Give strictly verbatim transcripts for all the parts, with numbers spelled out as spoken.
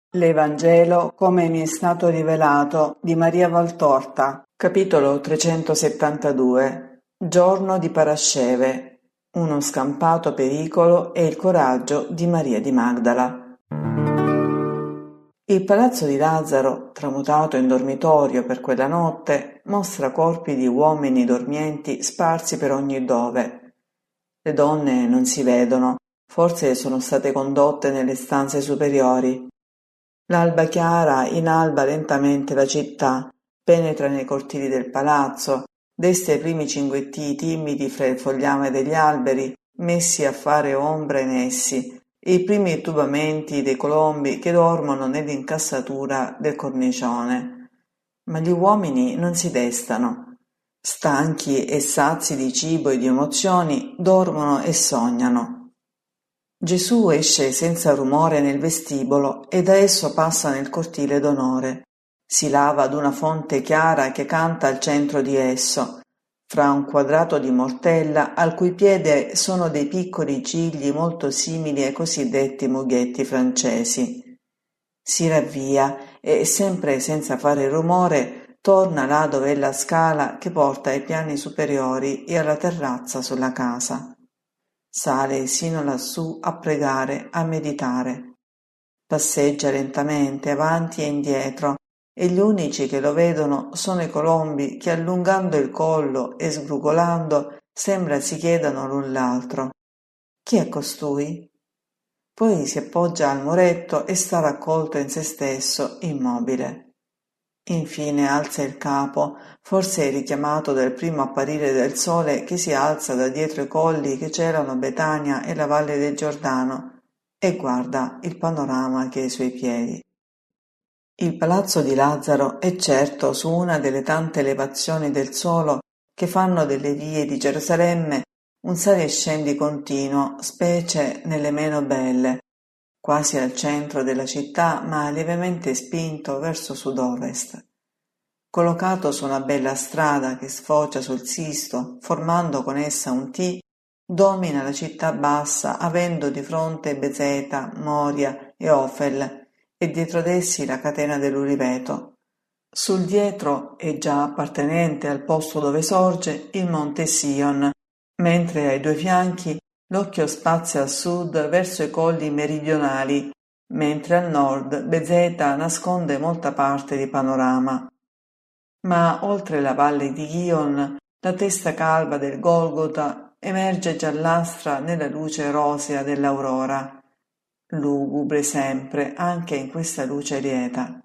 L'Evangelo come mi è stato rivelato di Maria Valtorta, capitolo trecentosettantadue. Giorno di Parasceve, uno scampato pericolo e il coraggio di Maria di Magdala. Il palazzo di Lazzaro, tramutato in dormitorio per quella notte, mostra corpi di uomini dormienti sparsi per ogni dove. Le donne non si vedono, forse sono state condotte nelle stanze superiori. L'alba chiara inalba lentamente la città, penetra nei cortili del palazzo, desta i primi cinguettii timidi fra il fogliame degli alberi, messi a fare ombra in essi, e i primi tubamenti dei colombi che dormono nell'incassatura del cornicione. Ma gli uomini non si destano. Stanchi e sazi di cibo e di emozioni, dormono e sognano. Gesù esce senza rumore nel vestibolo e da esso passa nel cortile d'onore. Si lava ad una fonte chiara che canta al centro di esso, fra un quadrato di mortella al cui piede sono dei piccoli gigli molto simili ai cosiddetti mughetti francesi. Si ravvia e, sempre senza fare rumore, torna là dove è la scala che porta ai piani superiori e alla terrazza sulla casa. Sale sino lassù a pregare, a meditare. Passeggia lentamente avanti e indietro e gli unici che lo vedono sono i colombi che, allungando il collo e sgrugolando, sembra si chiedano l'un l'altro: «Chi è costui?» Poi si appoggia al muretto e sta raccolto in se stesso, immobile. Infine alza il capo, forse richiamato dal primo apparire del sole che si alza da dietro i colli che celano Betania e la valle del Giordano, e guarda il panorama che è ai suoi piedi. Il palazzo di Lazzaro è certo su una delle tante elevazioni del suolo che fanno delle vie di Gerusalemme un sali e scendi continuo, specie nelle meno belle, quasi al centro della città ma lievemente spinto verso sud-ovest. Collocato su una bella strada che sfocia sul Sisto, formando con essa un T, domina la città bassa, avendo di fronte Bezeta, Moria e Ofel, e dietro ad essi la catena dell'Uriveto. Sul dietro è già appartenente al posto dove sorge il monte Sion, mentre ai due fianchi l'occhio spazia a sud verso i colli meridionali, mentre a nord Bezeta nasconde molta parte di panorama. Ma oltre la valle di Ghion, la testa calva del Golgota emerge giallastra nella luce rosea dell'aurora, lugubre sempre anche in questa luce lieta.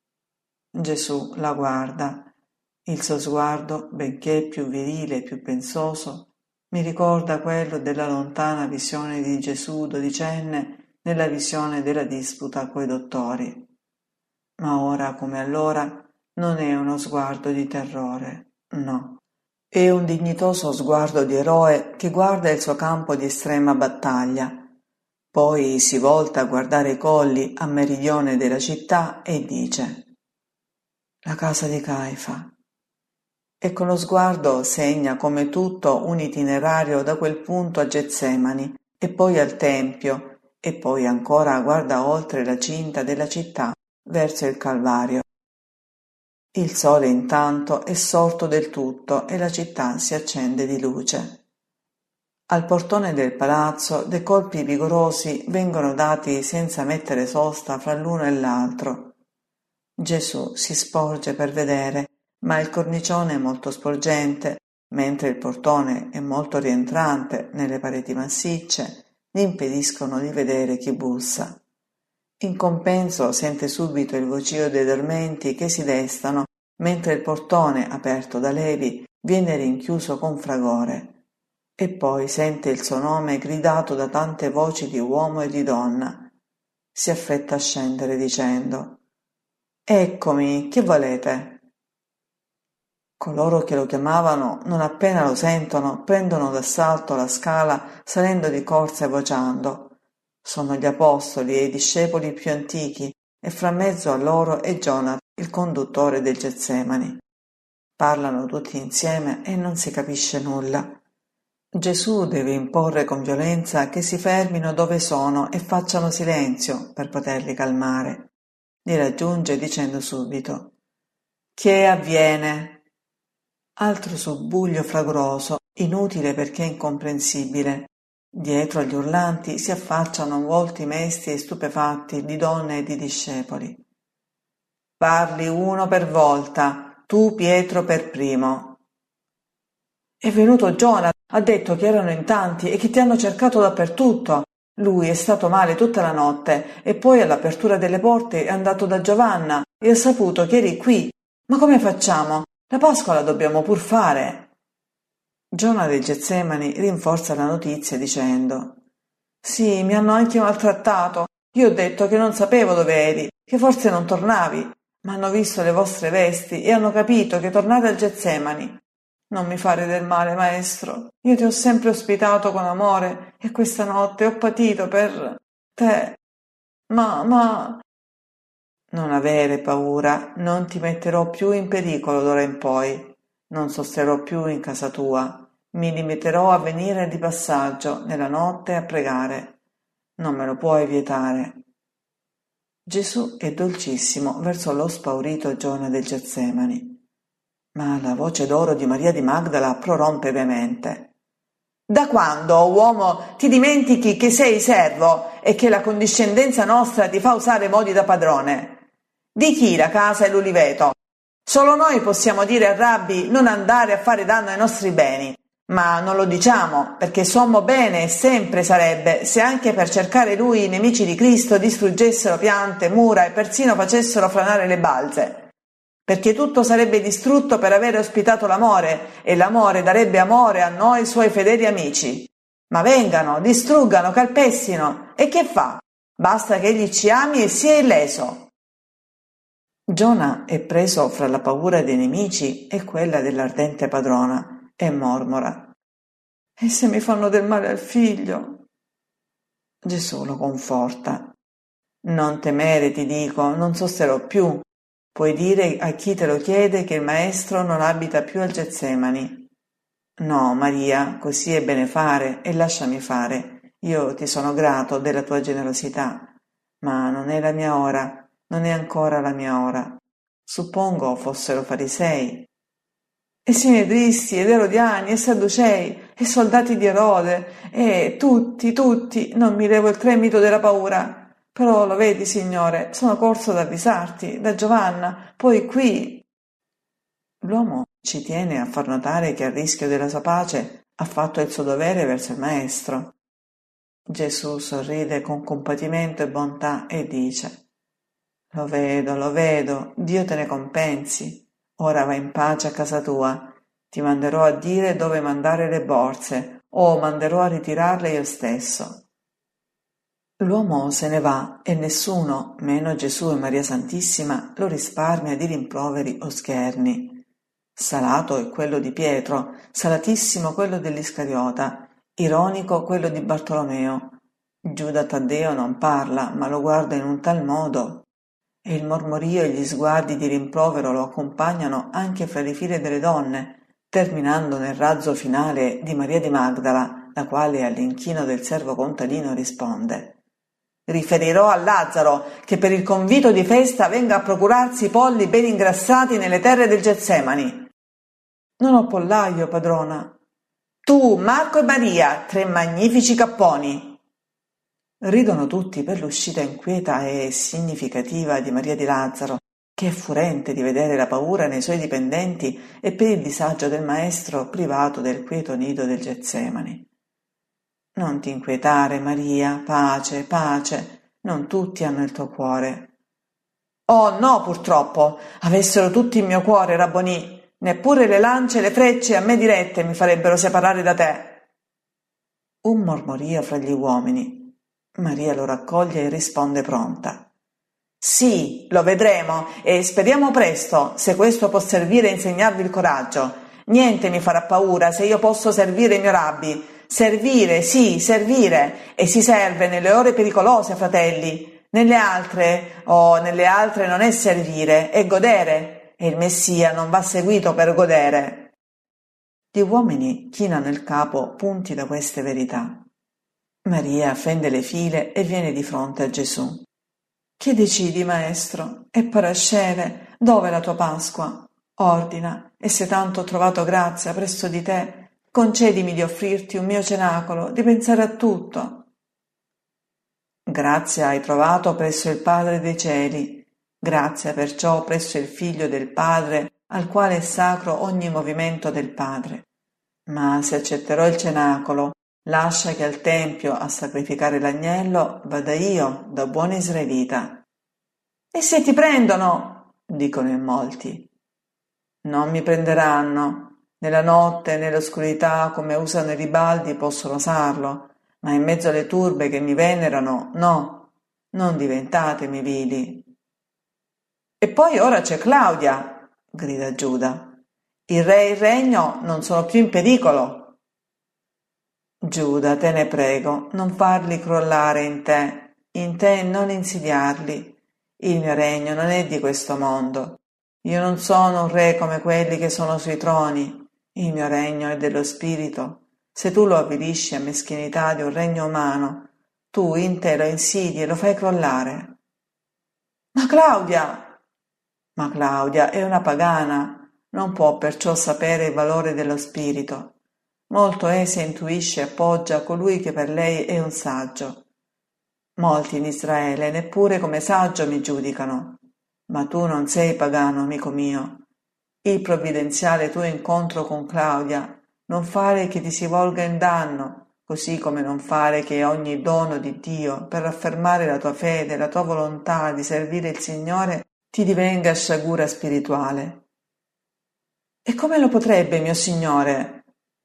Gesù la guarda. Il suo sguardo, benché più virile e più pensoso, mi ricorda quello della lontana visione di Gesù dodicenne nella visione della disputa coi dottori. Ma ora come allora non è uno sguardo di terrore, no. È un dignitoso sguardo di eroe che guarda il suo campo di estrema battaglia. Poi si volta a guardare i colli a meridione della città e dice: «La casa di Caifa». E con lo sguardo segna come tutto un itinerario da quel punto a Getsemani e poi al Tempio e poi ancora guarda oltre la cinta della città verso il Calvario. Il sole intanto è sorto del tutto e la città si accende di luce. Al portone del palazzo dei colpi vigorosi vengono dati senza mettere sosta fra l'uno e l'altro. Gesù si sporge per vedere, ma il cornicione è molto sporgente, mentre il portone è molto rientrante nelle pareti massicce, gli impediscono di vedere chi bussa. In compenso sente subito il vocio dei dormenti che si destano, mentre il portone, aperto da Levi, viene rinchiuso con fragore. E poi sente il suo nome gridato da tante voci di uomo e di donna. Si affretta a scendere dicendo: «Eccomi, che volete?» Coloro che lo chiamavano, non appena lo sentono, prendono d'assalto la scala salendo di corsa e vociando. Sono gli apostoli e i discepoli più antichi, e fra mezzo a loro è Giona, il conduttore del Getsemani. Parlano tutti insieme e non si capisce nulla. Gesù deve imporre con violenza che si fermino dove sono e facciano silenzio per poterli calmare. li raggiunge dicendo subito: «Che avviene?» Altro subbuglio fragoroso, inutile perché incomprensibile. Dietro agli urlanti si affacciano volti mesti e stupefatti di donne e di discepoli. «Parli uno per volta, tu Pietro per primo». «È venuto Giona, ha detto che erano in tanti e che ti hanno cercato dappertutto. Lui è stato male tutta la notte e poi all'apertura delle porte è andato da Giovanna e ha saputo che eri qui. Ma come facciamo? La Pasqua la dobbiamo pur fare». Giona del Getsemani rinforza la notizia dicendo: «Sì, mi hanno anche maltrattato. Io ho detto che non sapevo dove eri, che forse non tornavi, ma hanno visto le vostre vesti e hanno capito che tornate al Getsemani. Non mi fare del male, maestro. Io ti ho sempre ospitato con amore e questa notte ho patito per te. Ma, ma... Non avere paura, non ti metterò più in pericolo d'ora in poi. Non sosterrò più in casa tua. Mi limiterò a venire di passaggio nella notte a pregare. Non me lo puoi vietare». Gesù è dolcissimo verso lo spaurito Giona del Getsemani, ma la voce d'oro di Maria di Magdala prorompe veemente: «Da quando, uomo, ti dimentichi che sei servo e che la condiscendenza nostra ti fa usare modi da padrone? Di chi la casa e l'uliveto? Solo noi possiamo dire al Rabbi non andare a fare danno ai nostri beni, ma non lo diciamo perché sommo bene sempre sarebbe se anche per cercare lui i nemici di Cristo distruggessero piante, mura e persino facessero franare le balze. Perché tutto sarebbe distrutto per avere ospitato l'amore e l'amore darebbe amore a noi suoi fedeli amici. Ma vengano, distruggano, calpestino e che fa? Basta che egli ci ami e sia illeso». Giona è preso fra la paura dei nemici e quella dell'ardente padrona e mormora: «E se mi fanno del male al figlio?» Gesù lo conforta: «Non temere, ti dico, non sosterrò più. Puoi dire a chi te lo chiede che il Maestro non abita più al Getsemani. No, Maria, così è bene fare e lasciami fare. Io ti sono grato della tua generosità, ma non è la mia ora. Non è ancora la mia ora. Suppongo fossero farisei, e sinedristi, ed erodiani, e sadducei, e soldati di Erode, e tutti, tutti, non mi levo il tremito della paura. Però lo vedi, Signore, sono corso ad avvisarti, da Giovanna, poi qui». L'uomo ci tiene a far notare che a rischio della sua pace ha fatto il suo dovere verso il Maestro. Gesù sorride con compatimento e bontà e dice: «Lo vedo, lo vedo, Dio te ne compensi. Ora vai in pace a casa tua. Ti manderò a dire dove mandare le borse, o manderò a ritirarle io stesso». L'uomo se ne va e nessuno, meno Gesù e Maria Santissima, lo risparmia di rimproveri o scherni. Salato è quello di Pietro, salatissimo quello dell'Iscariota, ironico quello di Bartolomeo. Giuda Taddeo non parla, ma lo guarda in un tal modo, e il mormorio e gli sguardi di rimprovero lo accompagnano anche fra le file delle donne, terminando nel razzo finale di Maria di Magdala, la quale all'inchino del servo contadino risponde: «Riferirò a Lazzaro che per il convito di festa venga a procurarsi polli ben ingrassati nelle terre del Getsemani». «Non ho pollaio, padrona». «Tu, Marco e Maria, tre magnifici capponi». Ridono tutti per l'uscita inquieta e significativa di Maria di Lazzaro, che è furente di vedere la paura nei suoi dipendenti e per il disagio del maestro privato del quieto nido del Getsemani. «Non ti inquietare, Maria, pace, pace, non tutti hanno il tuo cuore». «Oh no, purtroppo, avessero tutti il mio cuore, Rabbonì, neppure le lance e le frecce a me dirette mi farebbero separare da te». Un mormorio fra gli uomini. Maria lo raccoglie e risponde pronta: «Sì, lo vedremo e speriamo presto, se questo può servire a insegnarvi il coraggio. Niente mi farà paura se io posso servire il mio Rabbi. Servire, sì, servire, e si serve nelle ore pericolose, fratelli. Nelle altre, oh, nelle altre non è servire, è godere, e il Messia non va seguito per godere». Gli uomini chinano il capo punti da queste verità. Maria fende le file e viene di fronte a Gesù. Che decidi, maestro? E parasceve, dov'è la tua Pasqua? Ordina, e se tanto ho trovato grazia presso di te, concedimi di offrirti un mio cenacolo, di pensare a tutto. Grazia hai trovato presso il Padre dei cieli, grazia perciò presso il Figlio del Padre, al quale è sacro ogni movimento del Padre. Ma se accetterò il cenacolo, lascia che al tempio a sacrificare l'agnello vada io da buon israelita. E se ti prendono? Dicono in molti. Non mi prenderanno. Nella notte e nell'oscurità, come usano i ribaldi, possono osarlo, ma in mezzo alle turbe che mi venerano, no, non diventatemi vili. E poi ora c'è Claudia, grida Giuda. Il re e il regno non sono più in pericolo. Giuda, te ne prego, non farli crollare in te, in te non insidiarli. Il mio regno non è di questo mondo. Io non sono un re come quelli che sono sui troni. Il mio regno è dello spirito. Se tu lo avvilisci a meschinità di un regno umano, tu in te lo insidi e lo fai crollare. Ma Claudia! Ma Claudia è una pagana. Non può perciò sapere il valore dello spirito. Molto essa intuisce e appoggia colui che per lei è un saggio. Molti in Israele neppure come saggio mi giudicano, ma tu non sei pagano, amico mio. Il provvidenziale tuo incontro con Claudia, non fare che ti si volga in danno, così come non fare che ogni dono di Dio, per raffermare la tua fede, la tua volontà di servire il Signore, ti divenga sciagura spirituale. E come lo potrebbe, mio Signore?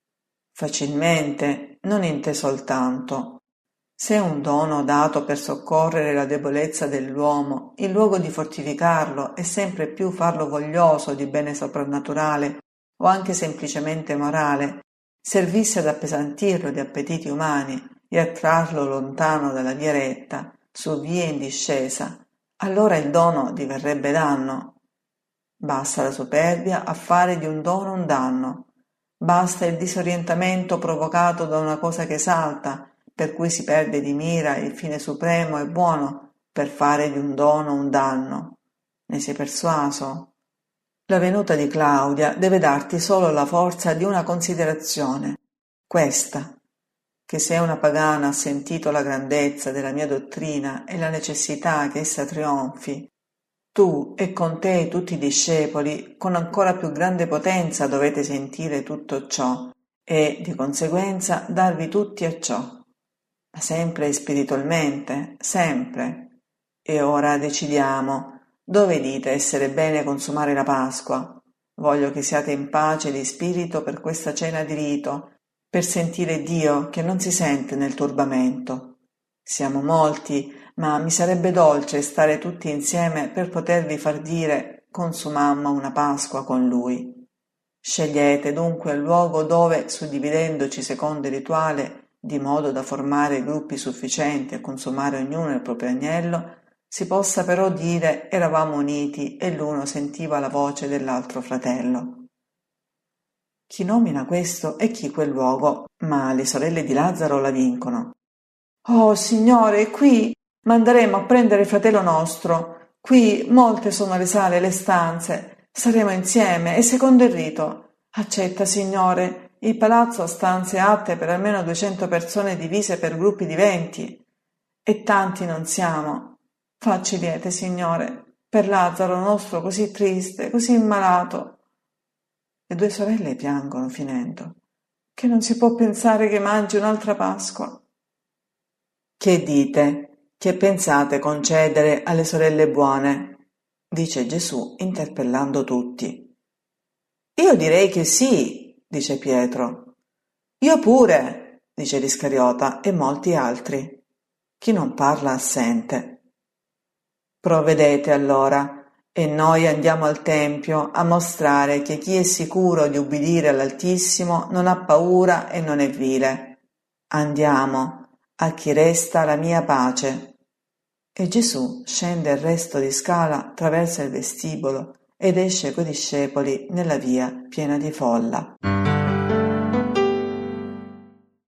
Facilmente, non in te soltanto. Se è un dono dato per soccorrere la debolezza dell'uomo, in luogo di fortificarlo e sempre più farlo voglioso di bene soprannaturale o anche semplicemente morale, servisse ad appesantirlo di appetiti umani e a trarlo lontano dalla via retta, su vie in discesa, allora il dono diverrebbe danno. Basta la superbia a fare di un dono un danno. Basta il disorientamento provocato da una cosa che salta, per cui si perde di mira il fine supremo e buono, per fare di un dono un danno. Ne sei persuaso? La venuta di Claudia deve darti solo la forza di una considerazione, questa, che se una pagana ha sentito la grandezza della mia dottrina e la necessità che essa trionfi, tu e con te tutti i discepoli con ancora più grande potenza dovete sentire tutto ciò e, di conseguenza, darvi tutti a ciò, ma sempre spiritualmente, sempre. E ora decidiamo, dove dite essere bene consumare la Pasqua? Voglio che siate in pace di spirito per questa cena di rito, per sentire Dio che non si sente nel turbamento. Siamo molti, ma mi sarebbe dolce stare tutti insieme per potervi far dire consumammo una Pasqua con Lui. Scegliete dunque il luogo dove, suddividendoci secondo il rituale, di modo da formare gruppi sufficienti a consumare ognuno il proprio agnello, si possa però dire eravamo uniti e l'uno sentiva la voce dell'altro fratello. Chi nomina questo e chi quel luogo, ma le sorelle di Lazzaro la vincono. Oh, Signore, qui manderemo a prendere il fratello nostro. Qui molte sono le sale e le stanze. Saremo insieme e secondo il rito. Accetta, Signore, il palazzo ha stanze atte per almeno duecento persone divise per gruppi di venti. E tanti non siamo. Facci liete, Signore, per Lazzaro nostro così triste, così immalato. Le due sorelle piangono finendo. Che non si può pensare che mangi un'altra Pasqua. Che dite? Che pensate concedere alle sorelle buone? Dice Gesù interpellando tutti. Io direi che sì, dice Pietro. Io pure, dice l'Iscariota e molti altri. Chi non parla assente. Provvedete allora, e noi andiamo al Tempio a mostrare che chi è sicuro di ubbidire all'Altissimo non ha paura e non è vile. Andiamo. A chi resta la mia pace. E Gesù scende il resto di scala, attraversa il vestibolo ed esce coi discepoli nella via piena di folla.